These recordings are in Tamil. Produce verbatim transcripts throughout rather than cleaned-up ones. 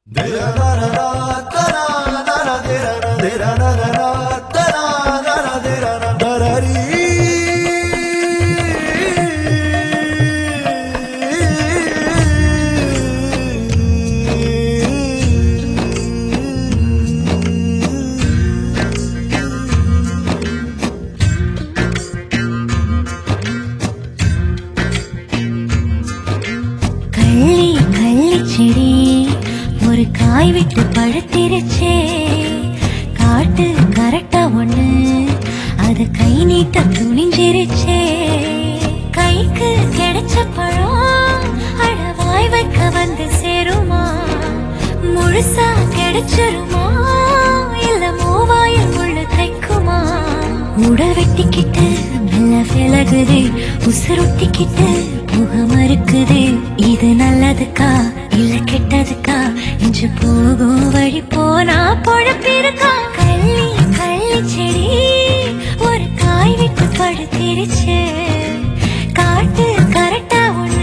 ஒரு காய் விட்டு பழுத்திருச்சே காட்டு கரெக்டா ஒண்ணு அது கை நீட்ட துணிஞ்சிருச்சே கைக்கு கிடைச்ச பழம் அழவாய் வைக்க வந்து சேருமா முழுசா கிடைச்சிருமா இல்ல மூவாயில் உள்ள தைக்குமா உட வெட்டிக்கிட்டு மெல்ல விலகுது உசுரொட்டிக்கிட்டு முகம் மறுக்குது இது நல்லதுக்கா இல்ல கெட்டதுக்கா இன்று போகும் வழி போனா பொழப்பிருக்கா கள்ளி கள்ளி செடி ஒரு காய் விட்டு படுத்திருச்சு காட்டு கரெக்டா ஒண்ணு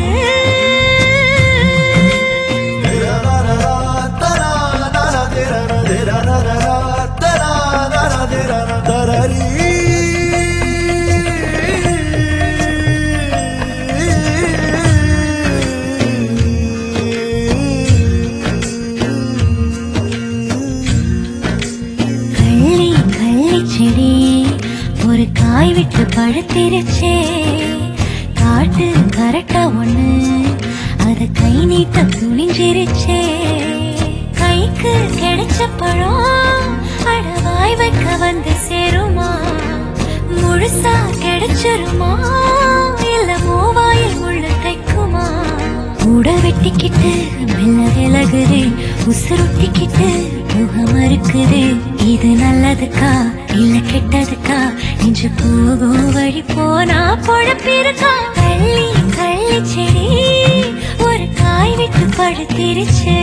ஒரு காய் விட்டு பழுத்திருச்சே காட்டு கரெக்டா ஒண்ணு அத கை நீட்ட துணிஞ்சிருச்சே கைக்கு கிடைச்ச பழம் அழவாய் வைக்க வந்து சேருமா முழுசா கிடைச்சிருமா இல்ல மூவாயில் உள்ள தைக்குமா உட வெட்டிக்கிட்டு மெல்ல விலகுது உசுரொட்டிக்கிட்டு முகம் மறுக்குது இது நல்லதுக்கா இல்ல கெட்டதுக்கா இன்று போகும் வழி போனா பொழப்பிருக்கா கள்ளி கள்ளி செடி ஒரு காய் விட்டு படுத்திருச்சு